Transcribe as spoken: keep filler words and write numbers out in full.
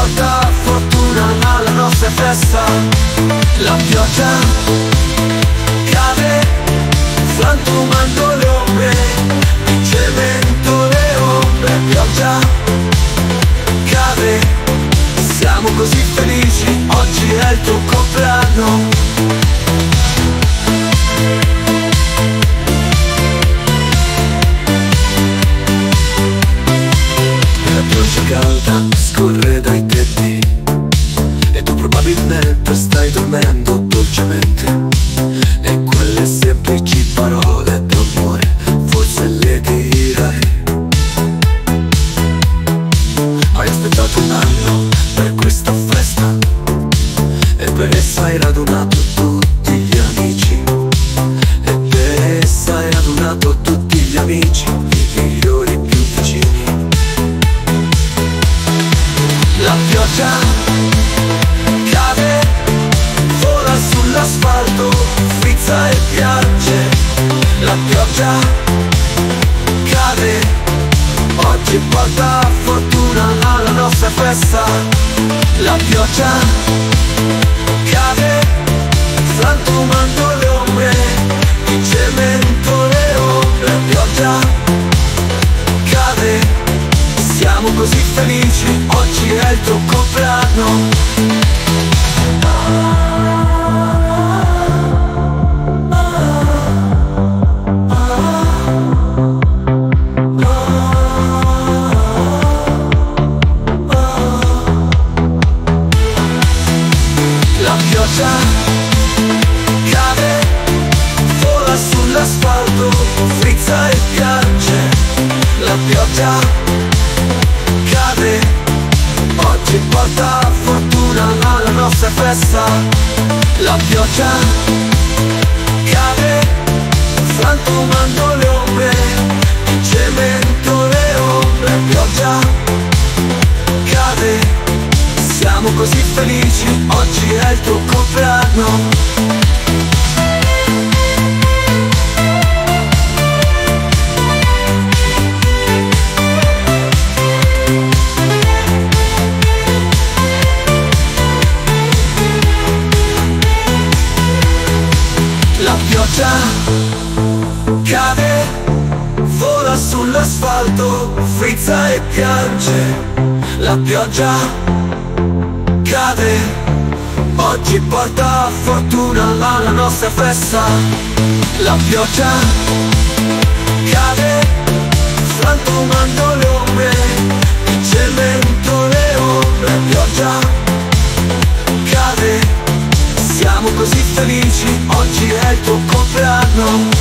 porta fortuna alla nostra festa. La pioggia cade frantumando le ombre, di cemento le ombre. Pioggia cade, siamo così felici, oggi è il tuo compleanno. Calda scorre dai tetti e tu probabilmente stai dormendo dolcemente, e quelle semplici parole d'amore forse le dirai. Hai aspettato un anno per questa festa e per essa hai radunato tutti gli amici, e per essa hai radunato tutti gli amici, i migliori più vicini. La pioggia cade, vola sull'asfalto, frizza e piange. La pioggia cade, oggi porta fortuna alla nostra festa. La pioggia cade, frantumando le ombre, di cemento le ombre. La pioggia cade, siamo così felici, oggi è il tuo compleanno. La pioggia cade, vola sull'asfalto, frizza e piange. La pioggia cade, oggi porta fortuna alla nostra festa. La pioggia cade, frantumando le ombre, di cemento le ombre. Pioggia cade, siamo così felici, oggi è il tuo compleanno. La pioggia cade, vola sull'asfalto, frizza e piange. La pioggia cade, oggi porta fortuna alla nostra festa. La pioggia cade, frantumando le ombre, di cemento le ombre. Pioggia cade, siamo così felici, oggi è il tuo compleanno.